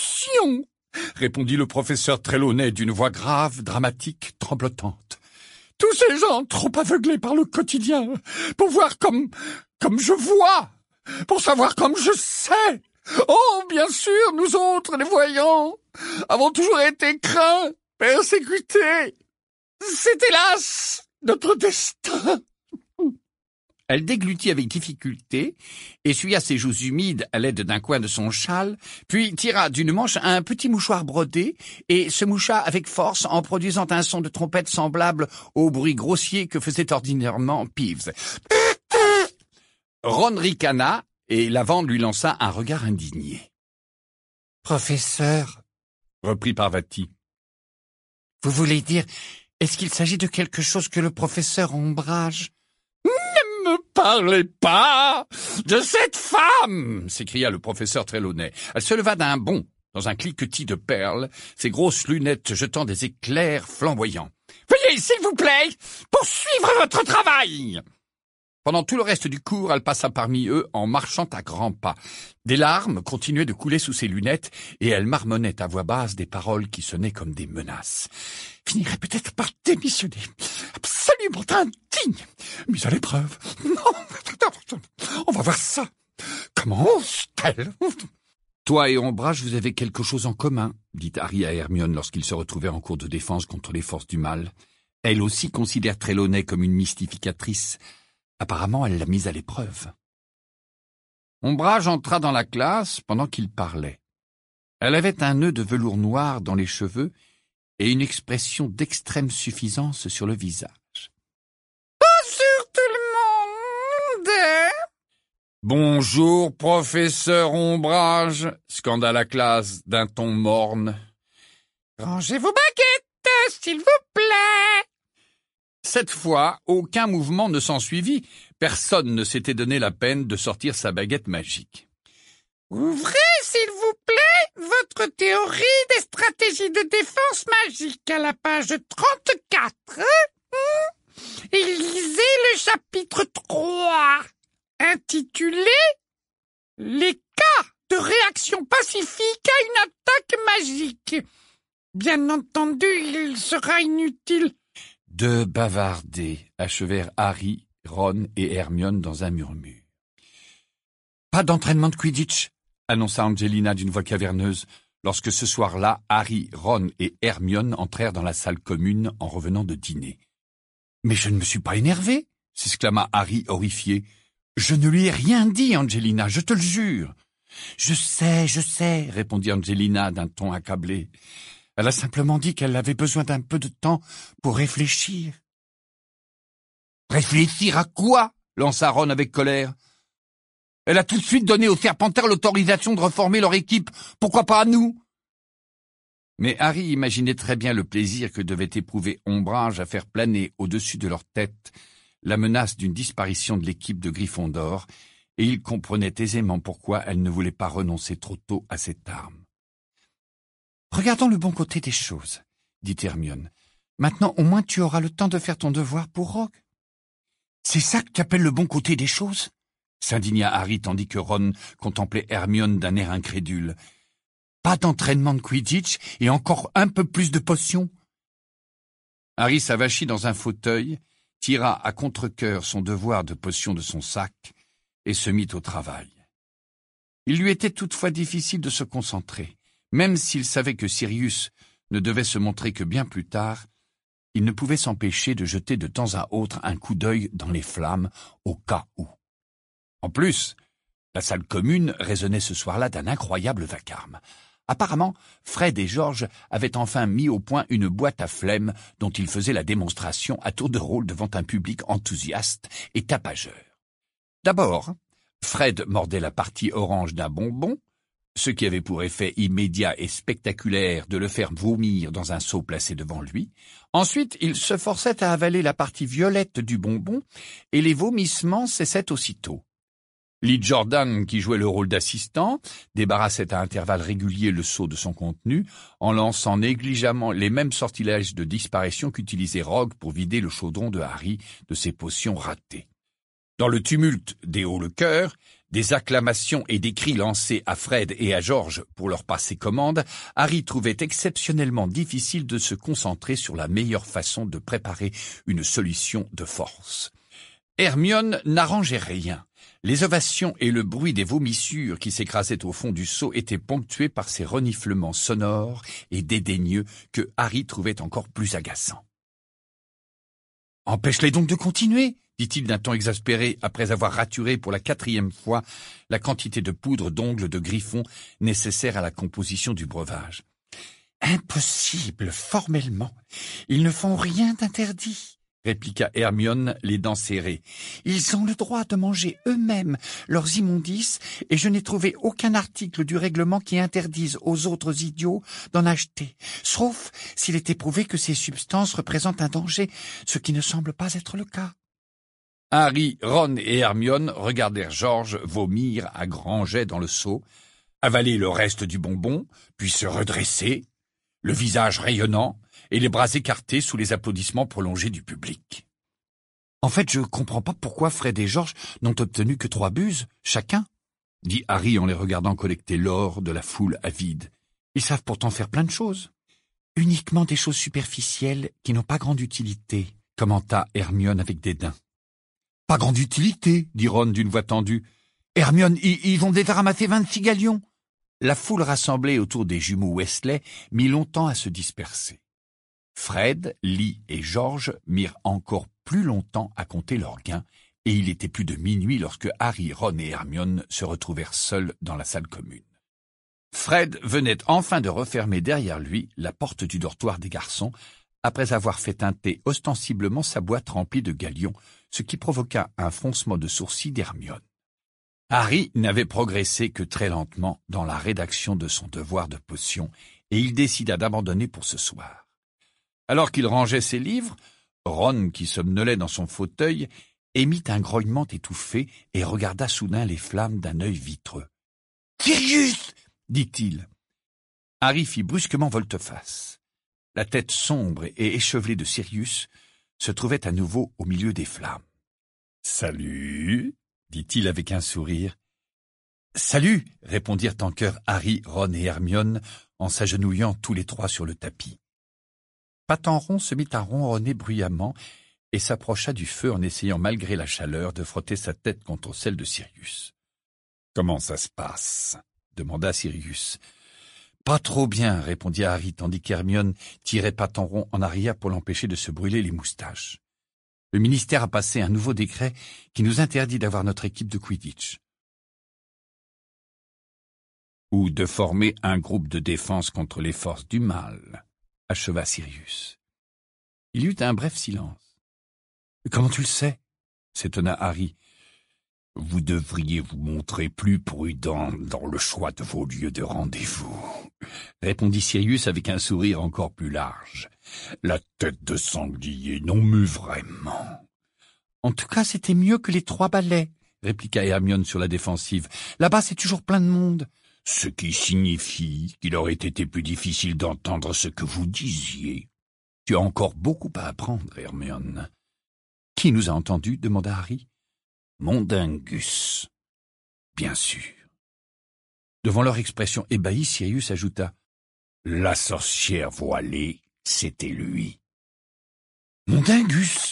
répondit le professeur Trelawney d'une voix grave, dramatique, tremblotante. « Tous ces gens trop aveuglés par le quotidien pour voir comme je vois, pour savoir comme je sais. Oh, bien sûr, nous autres, les voyants, avons toujours été craints, persécutés. C'est hélas notre destin. » Elle déglutit avec difficulté, essuya ses joues humides à l'aide d'un coin de son châle, puis tira d'une manche un petit mouchoir brodé et se moucha avec force en produisant un son de trompette semblable au bruit grossier que faisait ordinairement Peeves. Ron ricana et Lavande lui lança un regard indigné. « Professeur, » reprit Parvati, « vous voulez dire, est-ce qu'il s'agit de quelque chose que le professeur ombrage ?»« Ne me parlez pas de cette femme !» s'écria le professeur Trelawney. Elle se leva d'un bond, dans un cliquetis de perles, ses grosses lunettes jetant des éclairs flamboyants. « Veuillez, s'il vous plaît, poursuivre votre travail !» Pendant tout le reste du cours, elle passa parmi eux en marchant à grands pas. Des larmes continuaient de couler sous ses lunettes et elle marmonnait à voix basse des paroles qui sonnaient comme des menaces. « Finirait peut-être par démissionner. Absolument indigne. Mise à l'épreuve. Non, on va voir ça. Comment ose-t-elle ?»« Toi et Ombrage, vous avez quelque chose en commun, » dit Harry à Hermione lorsqu'ils se retrouvaient en cours de défense contre les forces du mal. Elle aussi considère Trelawney comme une mystificatrice. Apparemment, elle l'a mise à l'épreuve. Ombrage entra dans la classe pendant qu'il parlait. Elle avait un nœud de velours noir dans les cheveux et une expression d'extrême suffisance sur le visage. « Bonjour tout le monde !»« Bonjour, professeur Ombrage !» scanda la classe d'un ton morne. « Rangez vos baguettes, s'il vous plaît !» Cette fois, aucun mouvement ne s'ensuivit. Personne ne s'était donné la peine de sortir sa baguette magique. Ouvrez, s'il vous plaît, votre théorie des stratégies de défense magique à la page 34. Et lisez le chapitre 3, intitulé « Les cas de réaction pacifique à une attaque magique ». Bien entendu, il sera inutile de bavarder, achevèrent Harry, Ron et Hermione dans un murmure. Pas d'entraînement de Quidditch, annonça Angelina d'une voix caverneuse, lorsque ce soir-là, Harry, Ron et Hermione entrèrent dans la salle commune en revenant de dîner. « Mais je ne me suis pas énervé !» s'exclama Harry horrifié. « Je ne lui ai rien dit, Angelina, je te le jure !»« Je sais, » répondit Angelina d'un ton accablé. « Elle a simplement dit qu'elle avait besoin d'un peu de temps pour réfléchir. »« Réfléchir à quoi ?» lança Ron avec colère. « Elle a tout de suite donné aux Serpentaires l'autorisation de reformer leur équipe. Pourquoi pas à nous ?» Mais Harry imaginait très bien le plaisir que devait éprouver Ombrage à faire planer au-dessus de leur tête la menace d'une disparition de l'équipe de Gryffondor, et il comprenait aisément pourquoi elle ne voulait pas renoncer trop tôt à cette arme. « Regardons le bon côté des choses, » dit Hermione. « Maintenant, au moins, tu auras le temps de faire ton devoir pour Rogue. »« C'est ça que tu appelles le bon côté des choses ?» s'indigna Harry tandis que Ron contemplait Hermione d'un air incrédule. « Pas d'entraînement de Quidditch et encore un peu plus de potions ?» Harry s'avachit dans un fauteuil, tira à contre-cœur son devoir de potions de son sac et se mit au travail. Il lui était toutefois difficile de se concentrer. Même s'il savait que Sirius ne devait se montrer que bien plus tard, il ne pouvait s'empêcher de jeter de temps à autre un coup d'œil dans les flammes, au cas où. En plus, la salle commune résonnait ce soir-là d'un incroyable vacarme. Apparemment, Fred et George avaient enfin mis au point une boîte à flemme dont ils faisaient la démonstration à tour de rôle devant un public enthousiaste et tapageur. D'abord, Fred mordait la partie orange d'un bonbon, ce qui avait pour effet immédiat et spectaculaire de le faire vomir dans un seau placé devant lui. Ensuite, il se forçait à avaler la partie violette du bonbon, et les vomissements cessaient aussitôt. Lee Jordan, qui jouait le rôle d'assistant, débarrassait à intervalles réguliers le seau de son contenu, en lançant négligemment les mêmes sortilèges de disparition qu'utilisait Rogue pour vider le chaudron de Harry de ses potions ratées. Dans le tumulte des hauts-le-cœur, des acclamations et des cris lancés à Fred et à George pour leur passer commande, Harry trouvait exceptionnellement difficile de se concentrer sur la meilleure façon de préparer une solution de force. Hermione n'arrangeait rien. Les ovations et le bruit des vomissures qui s'écrasaient au fond du seau étaient ponctués par ces reniflements sonores et dédaigneux que Harry trouvait encore plus agaçants. « Empêche-les donc de continuer !» dit-il d'un ton exaspéré après avoir raturé pour la 4e fois la quantité de poudre d'ongles de griffon nécessaire à la composition du breuvage. « Impossible, formellement. Ils ne font rien d'interdit, » répliqua Hermione, les dents serrées. « Ils ont le droit de manger eux-mêmes leurs immondices et je n'ai trouvé aucun article du règlement qui interdise aux autres idiots d'en acheter, sauf s'il est éprouvé que ces substances représentent un danger, ce qui ne semble pas être le cas. » Harry, Ron et Hermione regardèrent George vomir à grands jets dans le seau, avaler le reste du bonbon, puis se redresser, le visage rayonnant et les bras écartés sous les applaudissements prolongés du public. « En fait, je comprends pas pourquoi Fred et George n'ont obtenu que 3 buses, chacun, » dit Harry en les regardant collecter l'or de la foule avide. « Ils savent pourtant faire plein de choses. »« Uniquement des choses superficielles qui n'ont pas grande utilité, » commenta Hermione avec dédain. « Pas grande utilité, » dit Ron d'une voix tendue. « Hermione, ils ont déjà ramassé 26 galions. » La foule rassemblée autour des jumeaux Weasley mit longtemps à se disperser. Fred, Lee et George mirent encore plus longtemps à compter leurs gains, et il était plus de minuit lorsque Harry, Ron et Hermione se retrouvèrent seuls dans la salle commune. Fred venait enfin de refermer derrière lui la porte du dortoir des garçons, après avoir fait teinter ostensiblement sa boîte remplie de galions, ce qui provoqua un froncement de sourcils d'Hermione. Harry n'avait progressé que très lentement dans la rédaction de son devoir de potion, et il décida d'abandonner pour ce soir. Alors qu'il rangeait ses livres, Ron, qui somnolait dans son fauteuil, émit un grognement étouffé et regarda soudain les flammes d'un œil vitreux. « Sirius !» dit-il. Harry fit brusquement volte-face. La tête sombre et échevelée de Sirius se trouvait à nouveau au milieu des flammes. « Salut !» dit-il avec un sourire. « Salut !» répondirent en chœur Harry, Ron et Hermione en s'agenouillant tous les trois sur le tapis. Patenron se mit à ronronner bruyamment et s'approcha du feu en essayant malgré la chaleur de frotter sa tête contre celle de Sirius. « Comment ça se passe ?» demanda Sirius. « Pas trop bien, » répondit Harry, tandis qu'Hermione tirait Patenron en arrière pour l'empêcher de se brûler les moustaches. « Le ministère a passé un nouveau décret qui nous interdit d'avoir notre équipe de Quidditch. Ou de former un groupe de défense contre les forces du mal, » acheva Sirius. Il y eut un bref silence. « Comment tu le sais ?» s'étonna Harry. « Vous devriez vous montrer plus prudent dans le choix de vos lieux de rendez-vous, » répondit Sirius avec un sourire encore plus large. « La tête de sanglier non mue vraiment. »« En tout cas, c'était mieux que les 3 balais, » répliqua Hermione sur la défensive. « Là-bas, c'est toujours plein de monde. » Ce qui signifie qu'il aurait été plus difficile d'entendre ce que vous disiez. Tu as encore beaucoup à apprendre, Hermione. « Qui nous a entendus ?» demanda Harry. « Mondingus, bien sûr. » Devant leur expression ébahie, Sirius ajouta « La sorcière voilée, c'était lui. »« Mondingus !»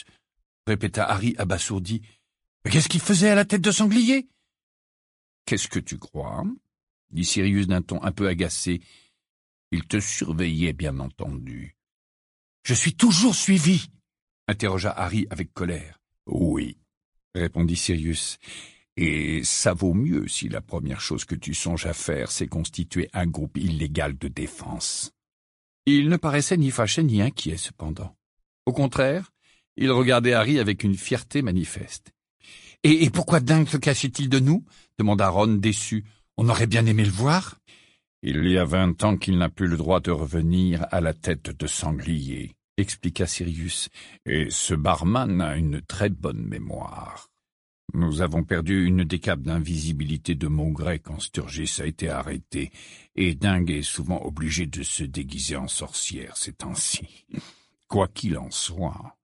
répéta Harry abasourdi. « Qu'est-ce qu'il faisait à la tête de sanglier ?»« Qu'est-ce que tu crois ?» dit Sirius d'un ton un peu agacé. « Il te surveillait, bien entendu. »« Je suis toujours suivi !» interrogea Harry avec colère. « Oui, » répondit Sirius, « et ça vaut mieux si la première chose que tu songes à faire, c'est constituer un groupe illégal de défense. » Il ne paraissait ni fâché ni inquiet, cependant. Au contraire, il regardait Harry avec une fierté manifeste. « Et pourquoi dingue se cachait-il de nous ?» demanda Ron, déçu. « On aurait bien aimé le voir. » « Il y a 20 ans qu'il n'a plus le droit de revenir à la tête de sanglier, » expliqua Sirius, « et ce barman a une très bonne mémoire. Nous avons perdu une des capes d'invisibilité de Maugret quand Sturgis a été arrêté, et Dingue est souvent obligé de se déguiser en sorcière ces temps-ci. Quoi qu'il en soit.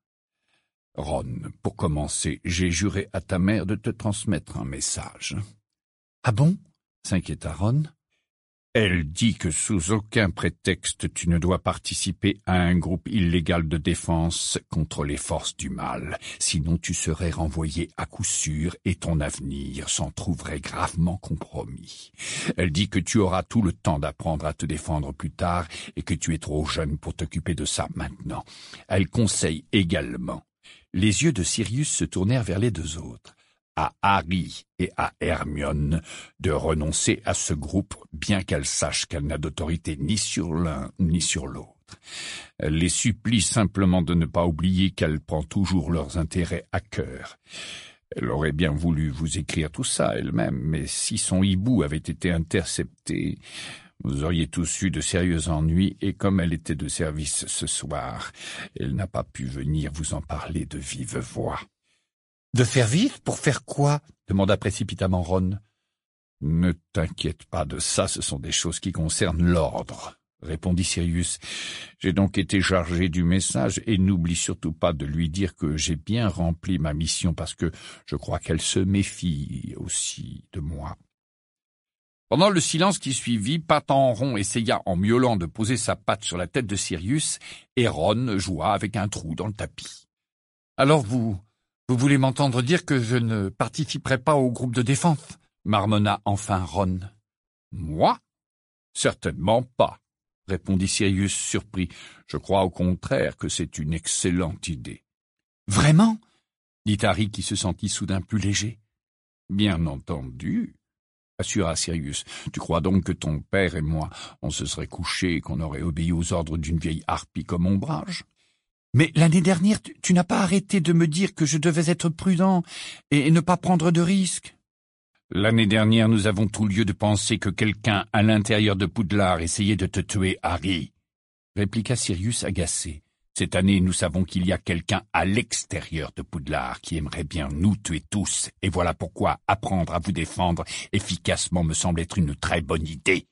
Ron, pour commencer, j'ai juré à ta mère de te transmettre un message. »« Ah bon ?» s'inquiéta Ron. Elle dit que sous aucun prétexte tu ne dois participer à un groupe illégal de défense contre les forces du mal, sinon tu serais renvoyé à coup sûr et ton avenir s'en trouverait gravement compromis. Elle dit que tu auras tout le temps d'apprendre à te défendre plus tard et que tu es trop jeune pour t'occuper de ça maintenant. Elle conseille également. Les yeux de Sirius se tournèrent vers les 2 autres. À Harry et à Hermione de renoncer à ce groupe, bien qu'elle sache qu'elle n'a d'autorité ni sur l'un ni sur l'autre. Elle les supplie simplement de ne pas oublier qu'elle prend toujours leurs intérêts à cœur. Elle aurait bien voulu vous écrire tout ça elle-même, mais si son hibou avait été intercepté, vous auriez tous eu de sérieux ennuis, et comme elle était de service ce soir, elle n'a pas pu venir vous en parler de vive voix. « De service? Pour faire quoi ?» demanda précipitamment Ron. « Ne t'inquiète pas de ça, ce sont des choses qui concernent l'ordre, » répondit Sirius. « J'ai donc été chargé du message, et n'oublie surtout pas de lui dire que j'ai bien rempli ma mission, parce que je crois qu'elle se méfie aussi de moi. » Pendant le silence qui suivit, Patenron essaya en miaulant de poser sa patte sur la tête de Sirius, et Ron joua avec un trou dans le tapis. « Alors vous voulez m'entendre dire que je ne participerai pas au groupe de défense ?» marmonna enfin Ron. « Moi ? Certainement pas, » répondit Sirius surpris. « Je crois au contraire que c'est une excellente idée. »« Vraiment ?» dit Harry qui se sentit soudain plus léger. « Bien entendu, » assura Sirius. « Tu crois donc que ton père et moi, on se serait couchés et qu'on aurait obéi aux ordres d'une vieille harpie comme Ombrage ? Mais l'année dernière, tu n'as pas arrêté de me dire que je devais être prudent et ne pas prendre de risques. » « L'année dernière, nous avons tout lieu de penser que quelqu'un à l'intérieur de Poudlard essayait de te tuer, Harry, » répliqua Sirius agacé. Cette année, nous savons qu'il y a quelqu'un à l'extérieur de Poudlard qui aimerait bien nous tuer tous, et voilà pourquoi apprendre à vous défendre efficacement me semble être une très bonne idée.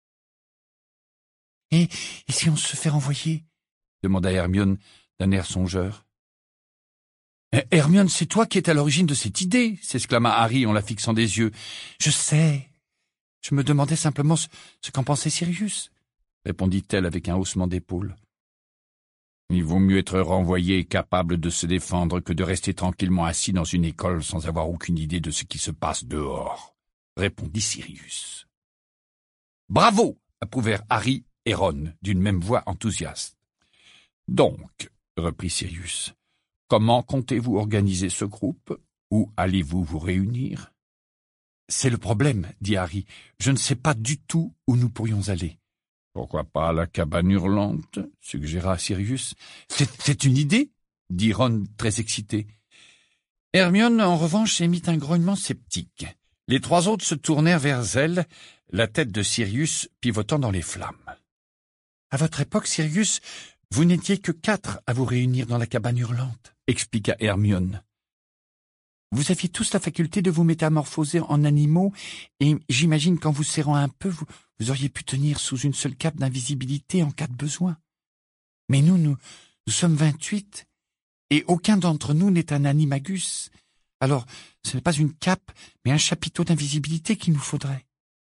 « Et si on se fait renvoyer ?» demanda Hermione d'un air songeur. « Hermione, c'est toi qui es à l'origine de cette idée !» s'exclama Harry en la fixant des yeux. « Je sais. Je me demandais simplement ce qu'en pensait Sirius, » répondit-elle avec un haussement d'épaules. « Il vaut mieux être renvoyé et capable de se défendre que de rester tranquillement assis dans une école sans avoir aucune idée de ce qui se passe dehors, » répondit Sirius. « Bravo !» approuvèrent Harry et Ron d'une même voix enthousiaste. « Donc, » reprit Sirius, « comment comptez-vous organiser ce groupe? Où allez-vous vous réunir? » « C'est le problème, dit Harry. Je ne sais pas du tout où nous pourrions aller. »« Pourquoi pas à la cabane hurlante ?» suggéra Sirius. « C'est une idée » dit Ron très excité. Hermione, en revanche, émit un grognement sceptique. Les trois autres se tournèrent vers elle, la tête de Sirius pivotant dans les flammes. « À votre époque, Sirius, vous n'étiez que 4 à vous réunir dans la cabane hurlante, » expliqua Hermione. « Vous aviez tous la faculté de vous métamorphoser en animaux, et j'imagine qu'en vous serrant un peu, vous auriez pu tenir sous une seule cape d'invisibilité en cas de besoin. Mais nous sommes 28, et aucun d'entre nous n'est un animagus. Alors, ce n'est pas une cape, mais un chapiteau d'invisibilité qu'il nous faudrait. »«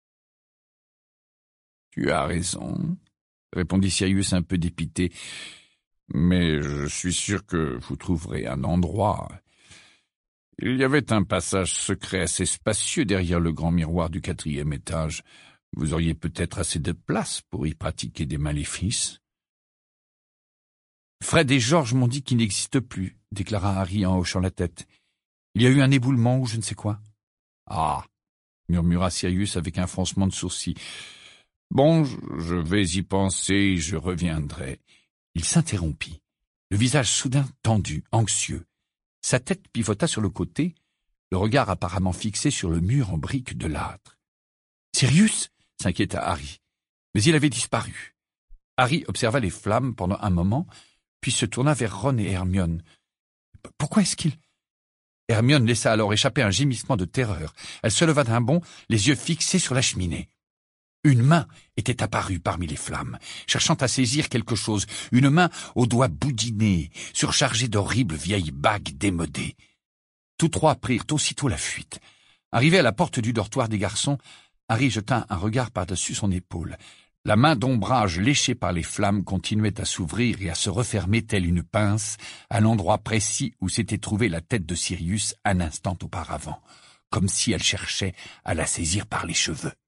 Tu as raison, » répondit Sirius un peu dépité, « mais je suis sûr que vous trouverez un endroit. Il y avait un passage secret assez spacieux derrière le grand miroir du 4e étage. Vous auriez peut-être assez de place pour y pratiquer des maléfices. » « Fred et George m'ont dit qu'il n'existe plus, » déclara Harry en hochant la tête. « Il y a eu un éboulement ou je ne sais quoi. »« Ah !» murmura Sirius avec un froncement de sourcils. « Bon, je vais y penser et je reviendrai. » Il s'interrompit, le visage soudain tendu, anxieux. Sa tête pivota sur le côté, le regard apparemment fixé sur le mur en briques de l'âtre. « Sirius » s'inquiéta Harry, mais il avait disparu. Harry observa les flammes pendant un moment, puis se tourna vers Ron et Hermione. « Pourquoi est-ce qu'il... » Hermione laissa alors échapper un gémissement de terreur. Elle se leva d'un bond, les yeux fixés sur la cheminée. Une main était apparue parmi les flammes, cherchant à saisir quelque chose, une main aux doigts boudinés, surchargée d'horribles vieilles bagues démodées. Tous trois prirent aussitôt la fuite. Arrivé à la porte du dortoir des garçons, Harry jeta un regard par-dessus son épaule. La main d'ombrage léchée par les flammes continuait à s'ouvrir et à se refermer telle une pince à l'endroit précis où s'était trouvée la tête de Sirius un instant auparavant, comme si elle cherchait à la saisir par les cheveux.